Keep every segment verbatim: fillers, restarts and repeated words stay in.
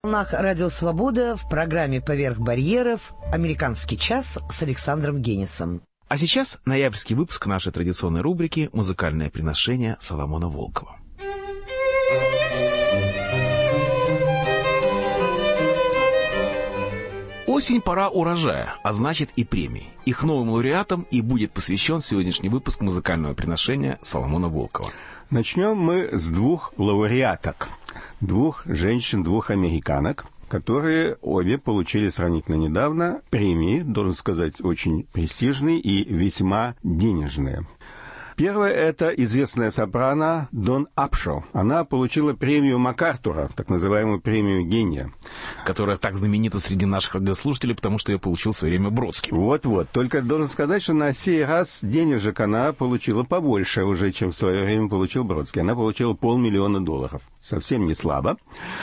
волнах Радио Свобода в программе «Поверх барьеров» «Американский час» с Александром Генисом. А сейчас ноябрьский выпуск нашей традиционной рубрики «Музыкальное приношение» Соломона Волкова. Осень — пора урожая, а значит и премий. Их новым лауреатам и будет посвящен сегодняшний выпуск музыкального приношения Соломона Волкова. Начнем мы с двух лауреаток. Двух женщин, двух американок, которые обе получили сравнительно недавно премии, должен сказать, очень престижные и весьма денежные. Первая — это известная сопрано Дон Апшоу. Она получила премию МакАртура, так называемую премию гения. Которая так знаменита среди наших радиослушателей, потому что ее получил в свое время Бродский. Вот-вот. Только должен сказать, что на сей раз денежек она получила побольше уже, чем в свое время получил Бродский. Она получила полмиллиона долларов. Совсем не слабо.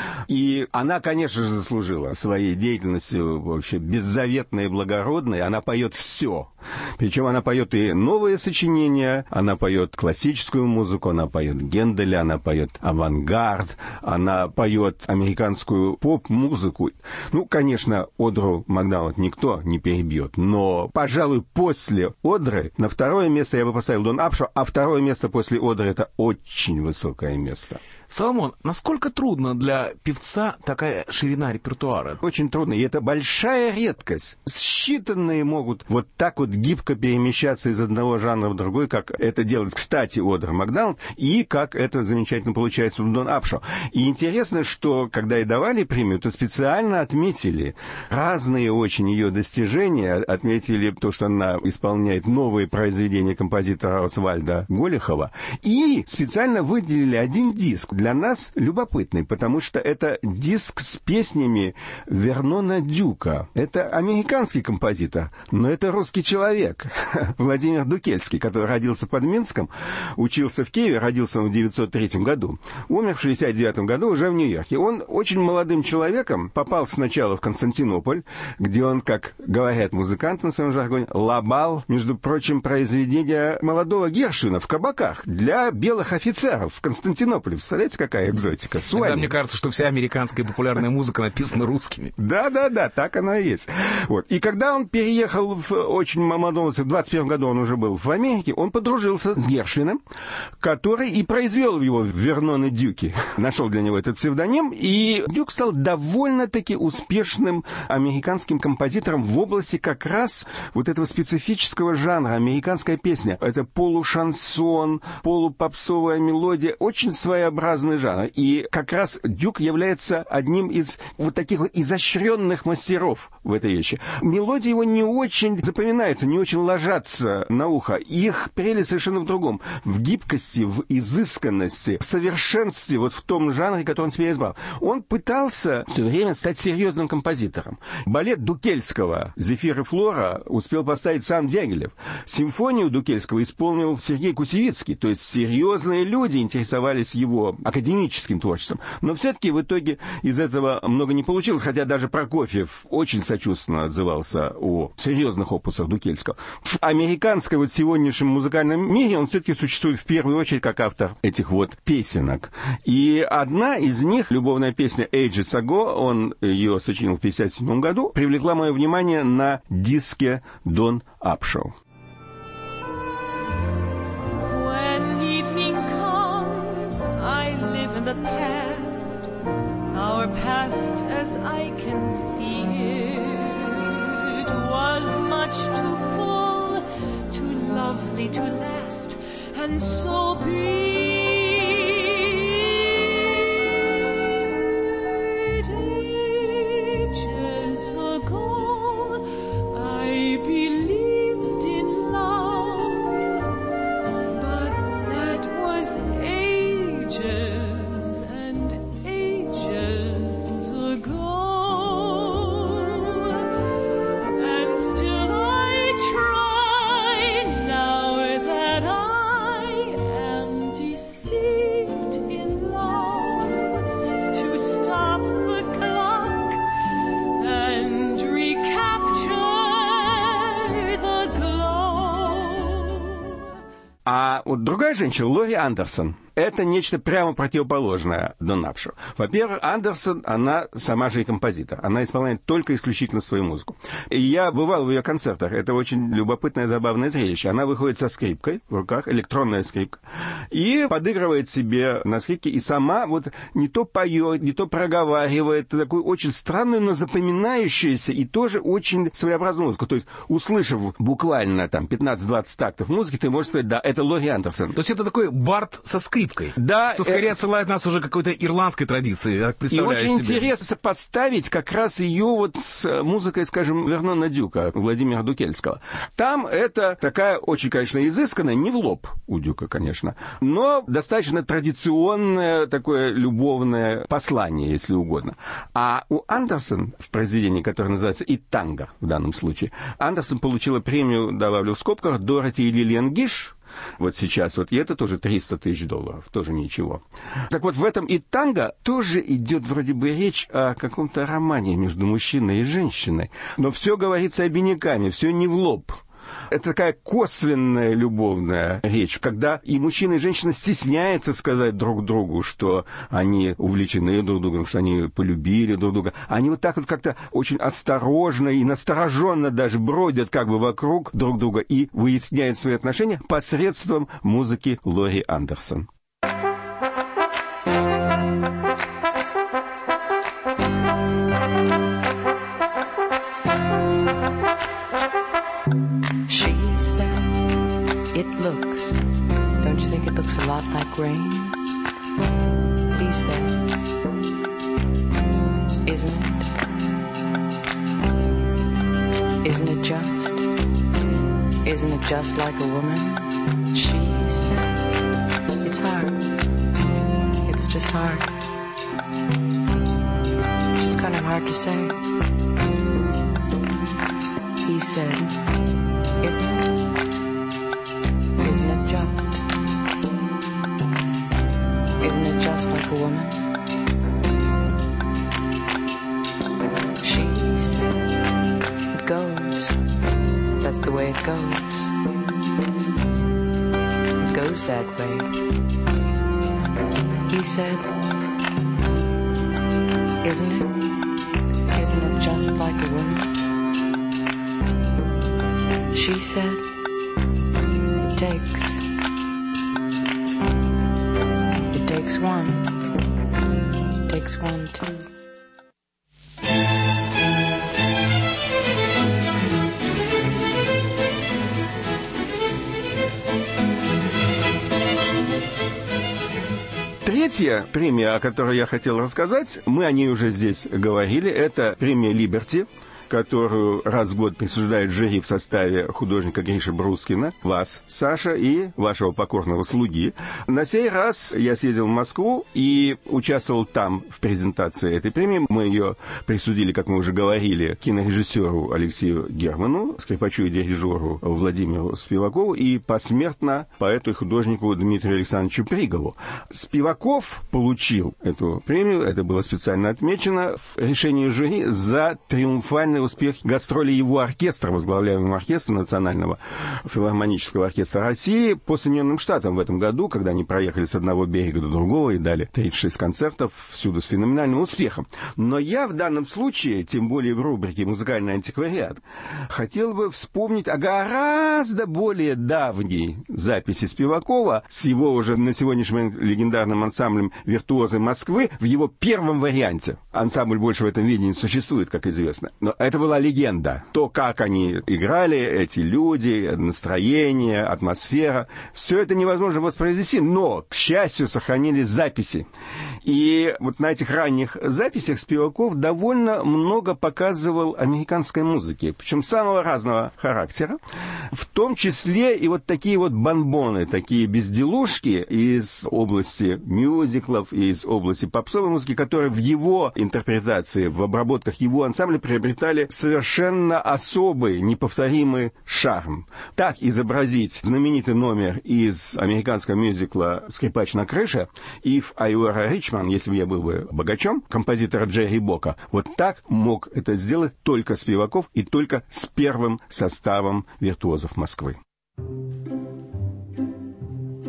И она, конечно же, заслужила своей деятельностью вообще беззаветной и благородной. Она поет все. Причем она поет и новые сочинения, она поет классическую музыку, она поет Генделя, она поет авангард, она поет американскую поп-музыку. Ну, конечно, Одру Макдоналд никто не перебьет, но, пожалуй, после Одры на второе место я бы поставил Дон Апшоу, а второе место после Одры — это очень высокое место. Соломон, насколько трудно для певца такая ширина репертуара? Очень трудно, и это большая редкость. Считанные могут вот так вот гибко перемещаться из одного жанра в другой, как это делает, кстати, Одра Макдоналд, и как это замечательно получается у Дон Апшоу. И интересно, что когда ей давали премию, то специально отметили разные очень ее достижения, отметили то, что она исполняет новые произведения композитора Освальда Голихова, и специально выделили один диск, для нас любопытный, потому что это диск с песнями Вернона Дюка. Это американский композитор, но это русский человек, Владимир Дукельский, который родился под Минском, учился в Киеве, родился он в девятьсот третьем году, умер в шестьдесят девятом году уже в Нью-Йорке. Он очень молодым человеком попал сначала в Константинополь, где он, как говорят музыканты на своем жаргоне, лобал, между прочим, произведения молодого Гершвина в кабаках для белых офицеров в Константинополе. Представляете, какая экзотика? Тогда мне кажется, что вся американская популярная музыка написана русскими. Да-да-да, так оно и есть. Вот. И когда он переехал в очень молодом возрасте, в двадцать первом году он уже был в Америке, он подружился с Гершвином, который и произвел его в Верноне Дюке. Нашел для него этот псевдоним, и Дюк стал довольно-таки успешным американским композитором в области как раз вот этого специфического жанра, американская песня. Это полушансон, полупопсовая мелодия, очень своеобразная жанр. И как раз Дюк является одним из вот таких вот изощренных мастеров в этой вещи. Мелодии его не очень запоминаются, не очень ложатся на ухо. Их прелесть совершенно в другом. В гибкости, в изысканности, в совершенстве, вот в том жанре, который он себе избрал. Он пытался все время стать серьезным композитором. Балет Дукельского «Зефир и Флора» успел поставить сам Дягилев. Симфонию Дукельского исполнил Сергей Кусевицкий. То есть серьезные люди интересовались его академическим творчеством. Но все-таки в итоге из этого много не получилось, хотя даже Прокофьев очень сочувственно отзывался о серьезных опусах Дукельского. В американской вот сегодняшнем музыкальном мире он все-таки существует в первую очередь как автор этих вот песенок. И одна из них, любовная песня «Ages Ago», он ее сочинил в пятьдесят седьмом году, привлекла мое внимание на диске Дон Апшоу. In the past, our past as I can see it, was much too full, too lovely to last, and so brief. Ages ago, I believed in love, but that was ages. Decide вот другая женщина, Лори Андерсон, это нечто прямо противоположное Дон Апшу. Во-первых, Андерсон, она сама же и композитор. Она исполняет только исключительно свою музыку. И я бывал в ее концертах. Это очень любопытное, забавное зрелище. Она выходит со скрипкой в руках, электронная скрипка, и подыгрывает себе на скрипке. И сама вот не то поет, не то проговаривает. Такую очень странную, но запоминающуюся и тоже очень своеобразную музыку. То есть, услышав буквально там пятнадцать-двадцать тактов музыки, ты можешь сказать, да, это Лори Андерсон. То есть это такой бард со скрипкой. Да, что скорее отсылает нас уже к какой-то ирландской традиции, я представляю и очень себе. Интересно сопоставить как раз ее вот с музыкой, скажем, Вернона Дюка, Владимира Дукельского. Там это такая очень, конечно, изысканная, не в лоб у Дюка, конечно, но достаточно традиционное такое любовное послание, если угодно. А у Андерсон в произведении, которое называется «И танго» в данном случае, Андерсон получила премию, добавлю в скобках, Дороти и Лилиан Гиш. Вот сейчас, вот, и это тоже триста тысяч долларов, тоже ничего. Так вот, в этом и танго тоже идет вроде бы речь о каком-то романе между мужчиной и женщиной, но все говорится обиняками, все не в лоб. Это такая косвенная любовная речь, когда и мужчина, и женщина стесняются сказать друг другу, что они увлечены друг другом, что они полюбили друг друга. Они вот так вот как-то очень осторожно и настороженно даже бродят как бы вокруг друг друга и выясняют свои отношения посредством музыки Лори Андерсон. It looks, don't you think it looks a lot like rain? He said, isn't it? Isn't it just? Isn't it just like a woman? She said, it's hard. It's just hard. It's just kind of hard to say. He said, isn't it? Isn't it just? Isn't it just like a woman? She said, it goes. That's the way it goes. It goes that way. He said, isn't it? Isn't it just like a woman? She said, it takes. It takes one. It takes one, too. Третья премия, о которой я хотел рассказать, мы о ней уже здесь говорили, это премия «Либерти», которую раз в год присуждает жюри в составе художника Гриши Брускина, вас, Саша, и вашего покорного слуги. На сей раз я съездил в Москву и участвовал там в презентации этой премии. Мы ее присудили, как мы уже говорили, кинорежиссеру Алексею Герману, скрипачу и дирижеру Владимиру Спивакову и посмертно поэту и художнику Дмитрию Александровичу Пригову. Спиваков получил эту премию, это было специально отмечено в решении жюри, за триумфальный успех гастролей его оркестра, возглавляемого оркестра Национального филармонического оркестра России по Соединенным Штатам в этом году, когда они проехали с одного берега до другого и дали тридцать шесть концертов, всюду с феноменальным успехом. Но я в данном случае, тем более в рубрике «Музыкальный антиквариат», хотел бы вспомнить о гораздо более давней записи Спивакова с его уже на сегодняшний момент легендарным ансамблем «Виртуозы Москвы» в его первом варианте. Ансамбль больше в этом виде не существует, как известно. Но это была легенда. То, как они играли, эти люди, настроение, атмосфера, все это невозможно воспроизвести, но, к счастью, сохранились записи. И вот на этих ранних записях Спиваков довольно много показывал американской музыки, причем самого разного характера, в том числе и вот такие вот бонбоны, такие безделушки из области мюзиклов, из области попсовой музыки, которые в его интерпретации, в обработках его ансамбля приобретали совершенно особый, неповторимый шарм. Так изобразить знаменитый номер из американского мюзикла «Скрипач на крыше» «If I Were a Rich Man», если бы я был бы богачом, композитора Джерри Бока, вот так мог это сделать только Спиваков и только с первым составом виртуозов Москвы.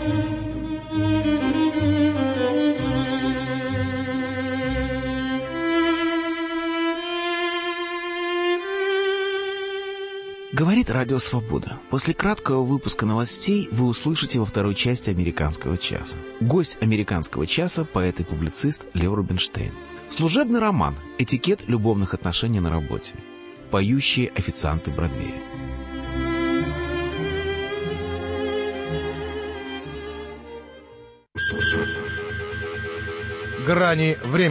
Говорит Радио Свобода. После краткого выпуска новостей вы услышите во второй части «Американского часа». Гость «Американского часа» — поэт и публицист Лев Рубинштейн. Служебный роман «Этикет любовных отношений на работе». Поющие официанты Бродвея. Грани времени.